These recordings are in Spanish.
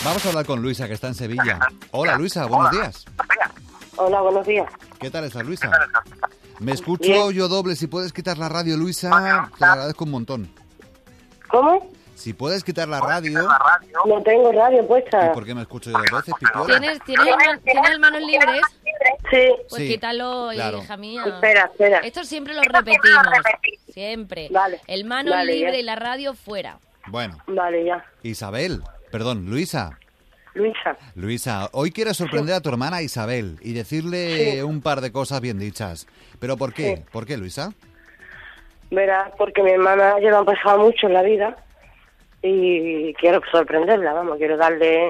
Vamos a hablar con Luisa, que está en Sevilla. Hola, Luisa, buenos días. Hola, buenos días. ¿Qué tal estás, Luisa? Me escucho Bien. yo doble. Si puedes quitar la radio, Luisa, te lo agradezco un montón. ¿Cómo? Si puedes quitar la radio... No tengo radio ¿Y puesta. por qué me escucho yo dos veces, Pipiora? ¿Tienes manos libres? Sí. Pues Sí, quítalo, claro. hija mía. Espera. Esto siempre lo repetimos. Siempre. Vale. El manos Vale, libre ya. y la radio fuera. Bueno, Vale, ya. Isabel, perdón, Luisa. Luisa. Hoy quieres sorprender a tu hermana Isabel y decirle Sí. un par de cosas bien dichas. ¿Pero por qué? Sí. ¿Por qué, Luisa? Verás, porque mi hermana ya lo ha pasado mucho en la vida y quiero sorprenderla, vamos, quiero darle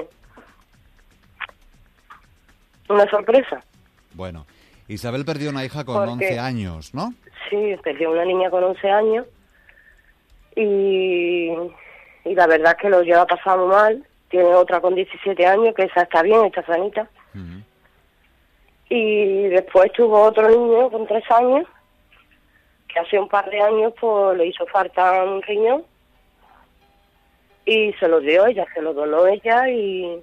una sorpresa. Bueno, Isabel perdió una hija con ¿Por 11 qué? años, ¿no? Sí, perdió una niña con 11 años y la verdad es que lo lleva pasado muy mal. Tiene otra con 17 años, que esa está bien, está sanita. Ujú. Y después tuvo otro niño con 3 años, que hace un par de años pues le hizo falta un riñón y se lo dio ella, se lo donó ella y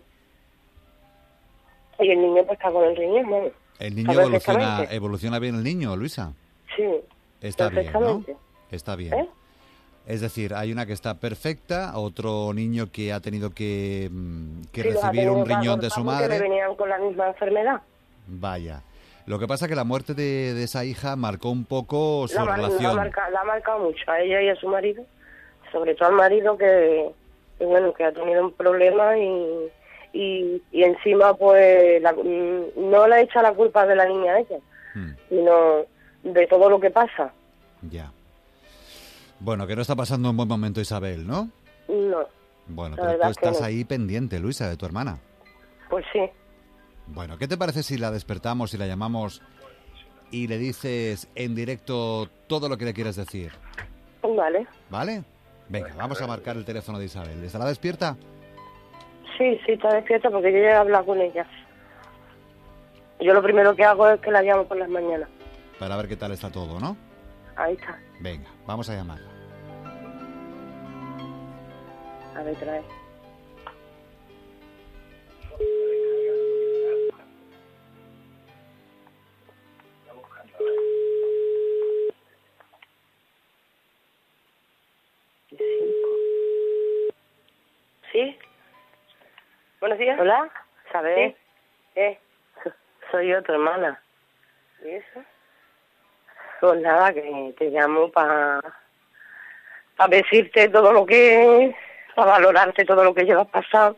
el niño pues está con el riñón, bueno. ¿El niño Está perfectamente. evoluciona bien el niño, Luisa? Sí, Está bien, ¿no? perfectamente. Está bien. ¿Eh? Es decir, hay una que está perfecta, otro niño que ha tenido que Sí, los ha recibir tenido un que riñón de abortar su porque le madre. venían con la misma enfermedad. Vaya. Lo que pasa es que la muerte de esa hija marcó un poco su La relación. ha marcado mucho a ella y a su marido, sobre todo al marido que bueno, que ha tenido un problema y encima pues no le echa la culpa de la niña a ella, sino de todo lo que pasa. Ya. Bueno, que no está pasando un buen momento Isabel, ¿no? No, Bueno, La pero tú verdad que estás no. ahí pendiente, Luisa, de tu hermana. pues sí. Bueno, ¿qué te parece si la despertamos y la llamamos y le dices en directo todo lo que le quieres decir? Vale. ¿Vale? Venga, vamos a marcar el teléfono de Isabel. ¿Estará despierta? Sí, está despierta porque yo ya he hablado con ella. Yo lo primero que hago es que la llamo por las mañanas. Para ver qué tal está todo, ¿no? Ahí está. Venga, vamos a llamarla. A ver, trae. ¿Sí? Buenos días. Hola, ¿sabes? Soy yo, tu hermana. ¿Y eso? Pues nada, que te llamo para decirte todo lo que... para valorarte todo lo que llevas pasado.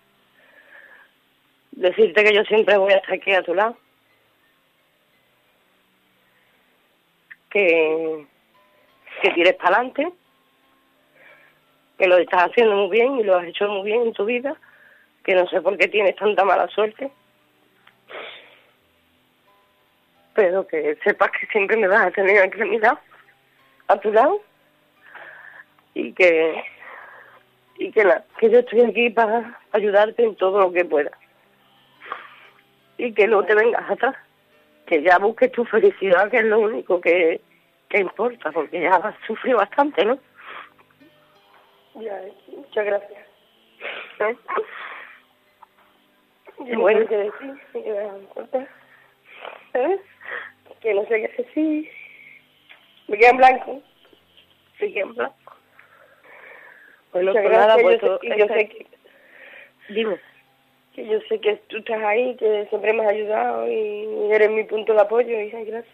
Decirte que yo siempre voy a estar aquí a tu lado. Que tires para adelante. Que lo estás haciendo muy bien y lo has hecho muy bien en tu vida. Que no sé por qué tienes tanta mala suerte. Pero que sepas que siempre me vas a tener aquí a tu lado. Y que nada, que yo estoy aquí para ayudarte en todo lo que pueda. Y que no te vengas atrás. Que ya busques tu felicidad, que es lo único que importa, porque ya has sufrido bastante, ¿no? Ya, muchas gracias. Y bueno, que decir, que me da cuenta. ¿Sabes? Que no sé qué decir. Me queda en blanco. Se queda en blanco. Bueno, pues nada, pues yo sé que... Dime. Que yo sé que tú estás ahí, que siempre me has ayudado y eres mi punto de apoyo, hija, y gracias.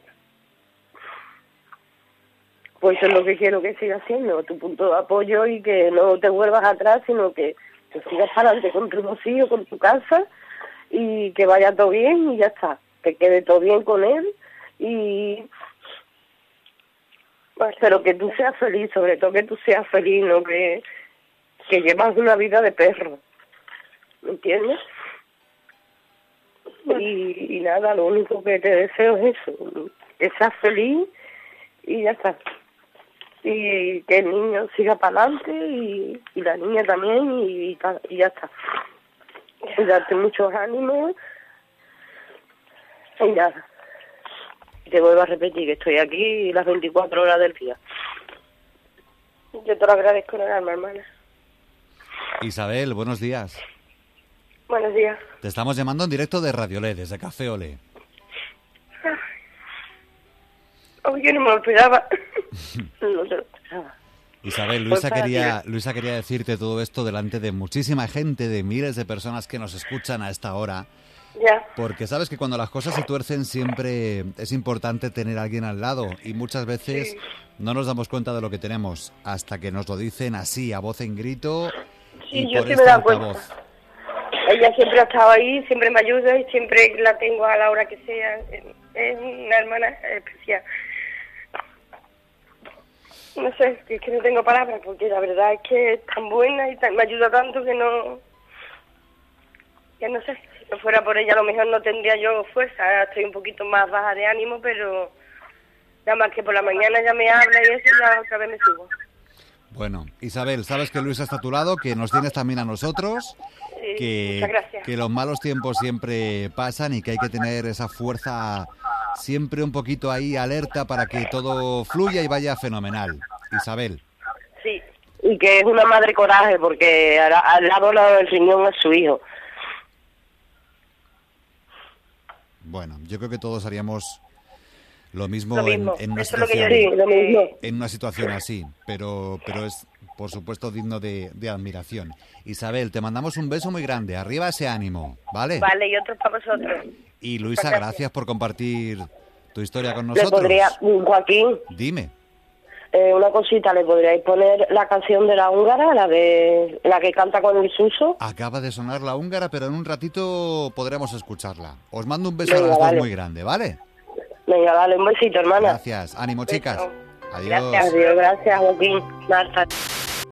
Pues eso es lo que quiero que sigas siendo, tu punto de apoyo y que no te vuelvas atrás, sino que sigas para adelante con tu negocio, con tu casa y que vaya todo bien y ya está. Que quede todo bien con él y... Pues, pero que tú seas feliz, sobre todo que tú seas feliz, no que llevas una vida de perro. ¿Me entiendes? Y nada, lo único que te deseo es eso, que seas feliz y ya está. Y que el niño siga para adelante y la niña también y ya está. Y darte muchos ánimos y nada. Te vuelvo a repetir que estoy aquí las 24 horas del día. Yo te lo agradezco en el alma, hermana. Isabel, buenos días. Buenos días. Te estamos llamando en directo de Radio Olé, desde Café Olé. Oh, yo no me lo esperaba. No se lo esperaba. Isabel, Pues para Luisa quería decirte todo esto delante de muchísima gente, de miles de personas que nos escuchan a esta hora. Ya. Porque sabes que cuando las cosas se tuercen siempre es importante tener a alguien al lado y muchas veces Sí. no nos damos cuenta de lo que tenemos hasta que nos lo dicen así, a voz en grito Sí, y yo por sí me he este dado altavoz. cuenta. Ella siempre ha estado ahí, siempre me ayuda y siempre la tengo a la hora que sea. Es una hermana especial. No sé, es que no tengo palabras porque la verdad es que es tan buena y me ayuda tanto que no sé, si no fuera por ella a lo mejor no tendría yo fuerza. Ahora estoy un poquito más baja de ánimo, pero nada más que por la mañana ya me habla y eso ya otra vez me subo. Bueno, Isabel, sabes que Luisa está a tu lado, que nos tienes también a nosotros, Sí, muchas gracias. que los malos tiempos siempre pasan y que hay que tener esa fuerza siempre un poquito ahí alerta para que todo fluya y vaya fenomenal. Isabel. Sí, y que es una madre coraje porque al lado del riñón es su hijo. Bueno, yo creo que todos haríamos lo mismo, Lo mismo. en una Eso es lo que yo situación, digo, lo mismo. en una situación así, pero es, por supuesto, digno de admiración. Isabel, te mandamos un beso muy grande. Arriba ese ánimo, ¿vale? Vale, y otros para vosotros. Y Luisa, Muchas gracias. gracias por compartir tu historia con Le nosotros. podría, Joaquín, Dime. una cosita, ¿le podríais poner la canción de la húngara, la que canta con el Suso? Acaba de sonar la húngara, pero en un ratito podremos escucharla. Os mando un beso Venga, a las dos vale. muy grande, ¿vale? Venga, dale un besito, hermana. Gracias. Ánimo, chicas. Beso. Adiós. Gracias, Dios, gracias, Joaquín. Marta.